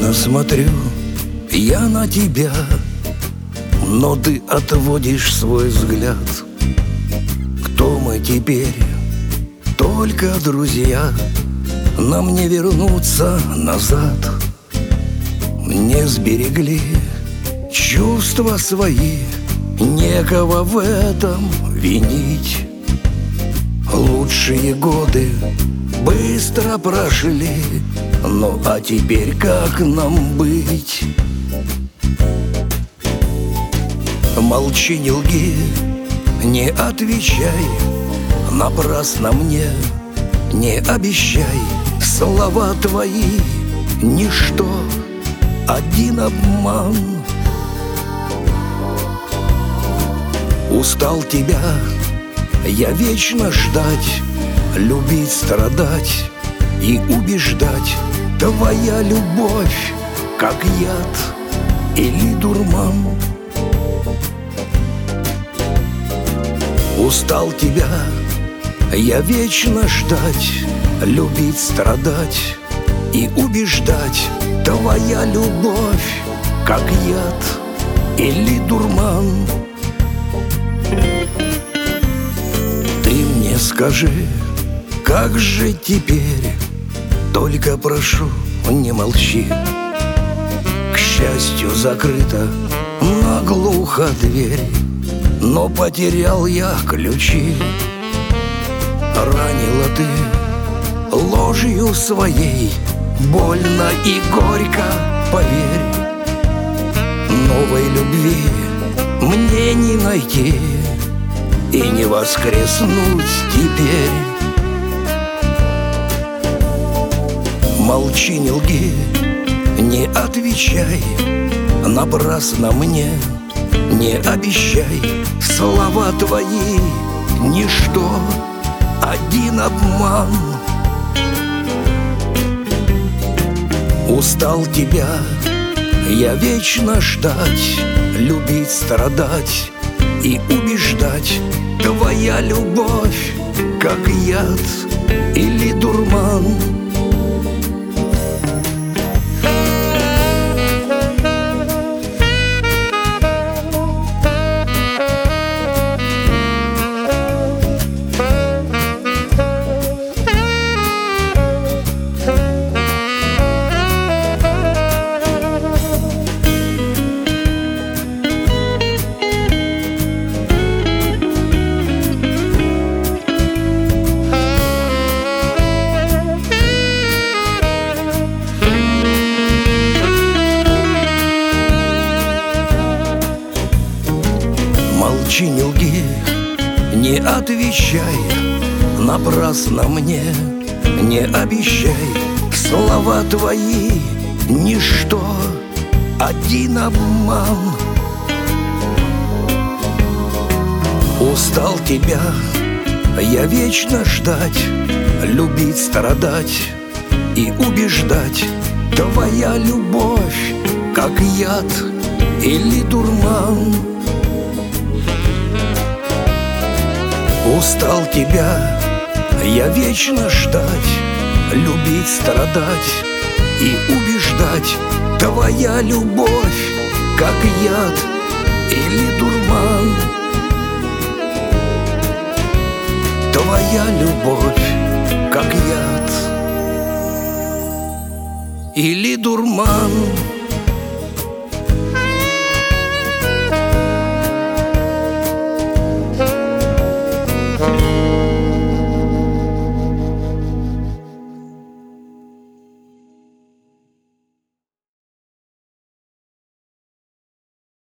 Пристально смотрю я на тебя, но ты отводишь свой взгляд. Кто мы теперь? Только друзья. Нам не вернуться назад. Не сберегли чувства свои, некого в этом винить. Лучшие годы быстро прошли, ну а теперь как нам быть? Молчи, не лги, не отвечай, напрасно мне не обещай. Слова твои — ничто, один обман. Устал тебя я вечно ждать, любить, страдать и убеждать. Твоя любовь, как яд или дурман. Устал тебя я вечно ждать, любить, страдать и убеждать. Твоя любовь, как яд или дурман. Ты мне скажи, как же теперь? Только прошу, не молчи. К счастью, закрыта наглухо дверь, но потерял я ключи. Ранила ты ложью своей, больно и горько, поверь. Новой любви мне не найти и не воскреснуть теперь. Молчи, не лги, не отвечай, напрасно мне не обещай. Слова твои — ничто, один обман. Устал тебя я вечно ждать, любить, страдать и убеждать. Твоя любовь, как яд или дурман. Молчи, не лги, не отвечай, напрасно мне не обещай. Слова твои — ничто, один обман. Устал тебя я вечно ждать, любить, страдать и убеждать. Твоя любовь, как яд или дурман. Устал тебя я вечно ждать, любить, страдать и убеждать. Твоя любовь, как яд или дурман. Твоя любовь, как яд или дурман.